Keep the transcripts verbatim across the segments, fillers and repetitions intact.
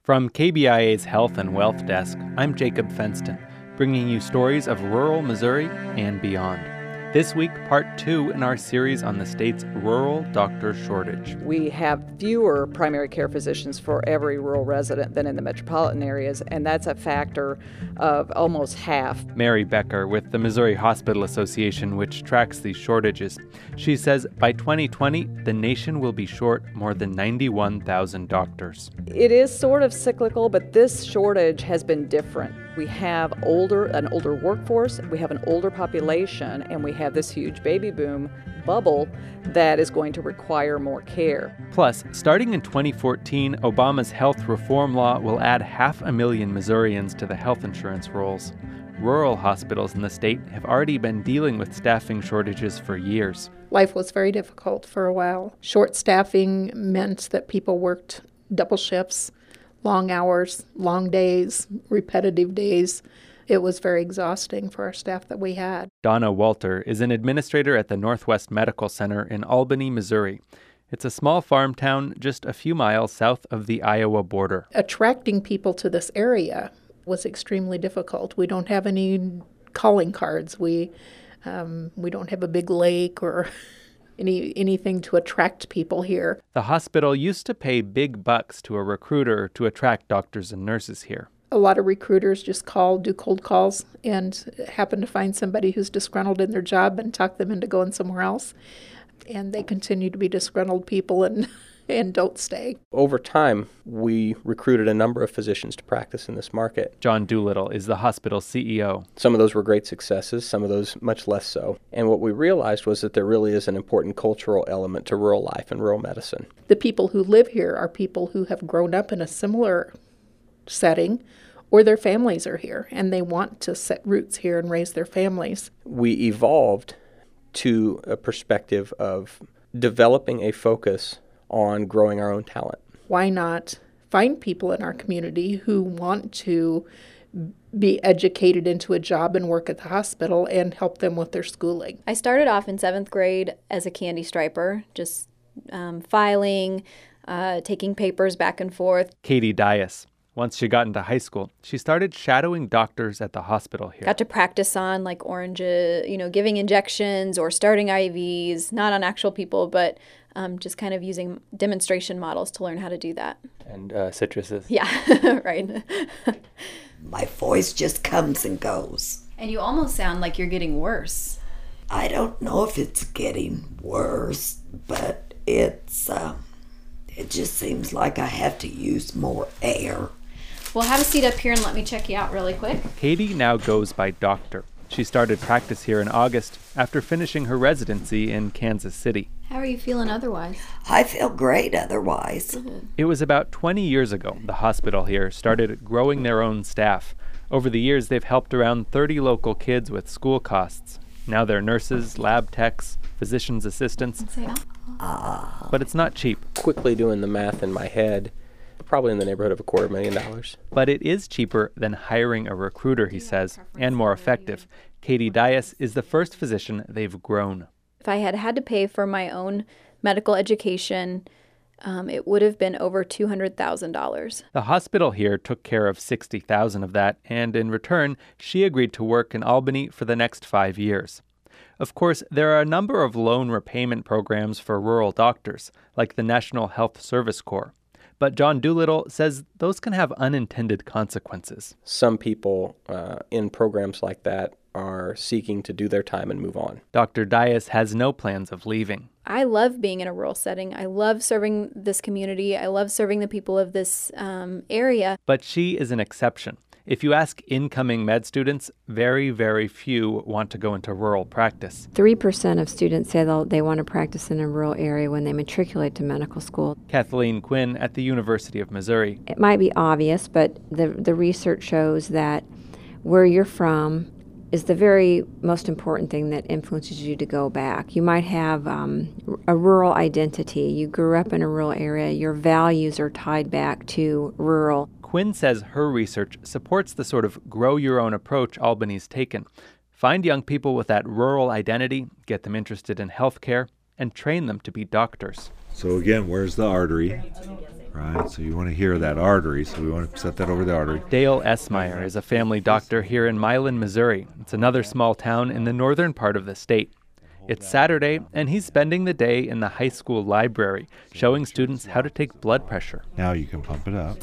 From K B I A's Health and Wealth Desk, I'm Jacob Fenston, bringing you stories of rural Missouri and beyond. This week, part two in our series on the state's rural doctor shortage. We have fewer primary care physicians for every rural resident than in the metropolitan areas, and that's a factor of almost half. Mary Becker with the Missouri Hospital Association, which tracks these shortages. She says by twenty twenty, the nation will be short more than ninety-one thousand doctors. It is sort of cyclical, but this shortage has been different. We have older, an older workforce, we have an older population, and we have this huge baby boom bubble that is going to require more care. Plus, starting in twenty fourteen, Obama's health reform law will add half a million Missourians to the health insurance rolls. Rural hospitals in the state have already been dealing with staffing shortages for years. Life was very difficult for a while. Short staffing meant that people worked double shifts, long hours, long days, repetitive days. It was very exhausting for our staff that we had. Donna Walter is an administrator at the Northwest Medical Center in Albany, Missouri. It's a small farm town just a few miles south of the Iowa border. Attracting people to this area was extremely difficult. We don't have any calling cards. We um, we don't have a big lake or Any anything to attract people here. The hospital used to pay big bucks to a recruiter to attract doctors and nurses here. A lot of recruiters just call, do cold calls, and happen to find somebody who's disgruntled in their job and talk them into going somewhere else. And they continue to be disgruntled people and and don't stay. Over time, we recruited a number of physicians to practice in this market. John Doolittle is the hospital's C E O. Some of those were great successes, some of those much less so. And what we realized was that there really is an important cultural element to rural life and rural medicine. The people who live here are people who have grown up in a similar setting, or their families are here, and they want to set roots here and raise their families. We evolved to a perspective of developing a focus on growing our own talent. Why not find people in our community who want to be educated into a job and work at the hospital and help them with their schooling? I started off in seventh grade as a candy striper, just um, filing, uh, taking papers back and forth. Katie Dias. Once she got into high school, she started shadowing doctors at the hospital here. Got to practice on like oranges, you know, giving injections or starting I Vs, not on actual people, but um, just kind of using demonstration models to learn how to do that. And uh, citruses. Yeah, right. My voice just comes and goes. And you almost sound like you're getting worse. I don't know if it's getting worse, but it's, uh, it just seems like I have to use more air. Well, have a seat up here and let me check you out really quick. Katie now goes by doctor. She started practice here in August after finishing her residency in Kansas City. How are you feeling otherwise? I feel great otherwise. Mm-hmm. It was about twenty years ago the hospital here started growing their own staff. Over the years, they've helped around thirty local kids with school costs. Now they're nurses, lab techs, physician's assistants. Uh, but it's not cheap. Quickly doing the math in my head, probably in the neighborhood of a quarter million dollars. But it is cheaper than hiring a recruiter, he says, and more effective. Katie Dias is the first physician they've grown. If I had had to pay for my own medical education, um, it would have been over two hundred thousand dollars. The hospital here took care of sixty thousand dollars of that, and in return, she agreed to work in Albany for the next five years. Of course, there are a number of loan repayment programs for rural doctors, like the National Health Service Corps. But John Doolittle says those can have unintended consequences. Some people uh, in programs like that are seeking to do their time and move on. Doctor Dias has no plans of leaving. I love being in a rural setting. I love serving this community. I love serving the people of this um, area. But she is an exception. If you ask incoming med students, very, very few want to go into rural practice. three percent of students say they'll, they want to practice in a rural area when they matriculate to medical school. Kathleen Quinn at the University of Missouri. It might be obvious, but the, the research shows that where you're from is the very most important thing that influences you to go back. You might have um, a rural identity. You grew up in a rural area. Your values are tied back to rural. Quinn says her research supports the sort of grow-your-own approach Albany's taken. Find young people with that rural identity, get them interested in healthcare, and train them to be doctors. So again, where's the artery? right? So you want to hear that artery, so we want to set that over the artery. Dale Esmeyer is a family doctor here in Milan, Missouri. It's another small town in the northern part of the state. It's Saturday, and he's spending the day in the high school library, showing students how to take blood pressure. Now you can pump it up.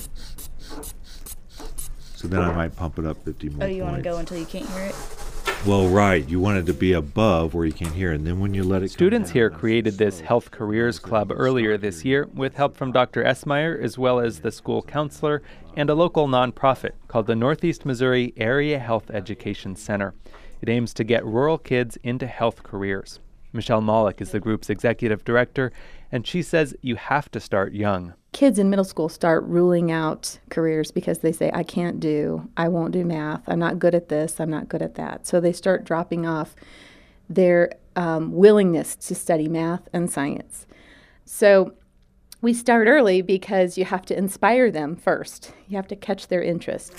So then I might pump it up fifty more Oh, you points. want to go until you can't hear it? Well, right. You want it to be above where you can hear, and then when you let it Students come here down, created this Health Careers Club earlier this year with help from Doctor Esmeyer, as well as the school counselor and a local nonprofit called the Northeast Missouri Area Health Education Center. It aims to get rural kids into health careers. Michelle Molick is the group's executive director, and she says you have to start young. Kids in middle school start ruling out careers because they say, I can't do, I won't do math, I'm not good at this, I'm not good at that. So they start dropping off their um, willingness to study math and science. So we start early because you have to inspire them first. You have to catch their interest.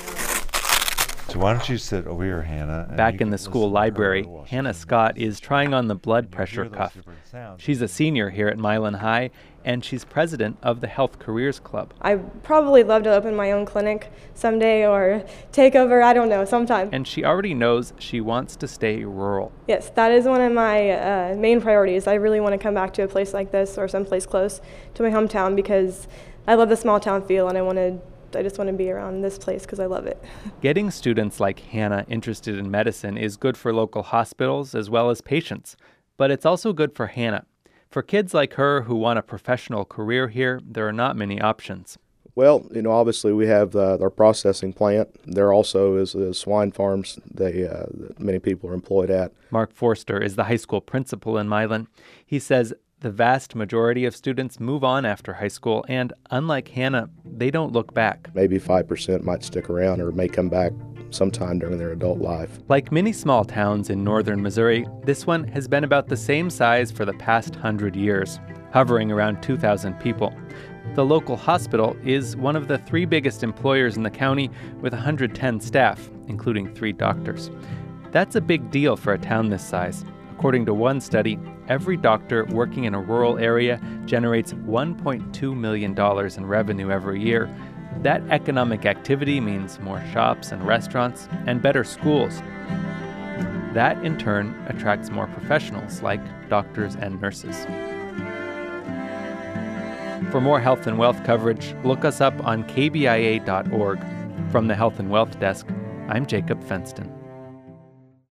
So why don't you sit over here, Hannah? and Back you in can the school listen to her library, while she Hannah reads. Scott is trying on the blood You pressure hear those cuff. different sounds. She's a senior here at Milan High, and she's president of the Health Careers Club. I probably love to open my own clinic someday or take over, I don't know, sometime. And she already knows she wants to stay rural. Yes, that is one of my uh, main priorities. I really want to come back to a place like this or someplace close to my hometown because I love the small town feel and I want to I just want to be around this place because I love it. Getting students like Hannah interested in medicine is good for local hospitals as well as patients, but it's also good for Hannah. For kids like her who want a professional career here, there are not many options. Well, you know, obviously we have uh, our processing plant. There also is, is swine farms they, uh, that many people are employed at. Mark Forster is the high school principal in Milan. He says the vast majority of students move on after high school, and unlike Hannah, they don't look back. Maybe five percent might stick around or may come back sometime during their adult life. Like many small towns in northern Missouri, this one has been about the same size for the past hundred years, hovering around two thousand people. The local hospital is one of the three biggest employers in the county with one hundred ten staff, including three doctors. That's a big deal for a town this size. According to one study, every doctor working in a rural area generates one point two million dollars in revenue every year. That economic activity means more shops and restaurants and better schools. That, in turn, attracts more professionals like doctors and nurses. For more health and wealth coverage, look us up on K B I A dot org. From the Health and Wealth Desk, I'm Jacob Fenston.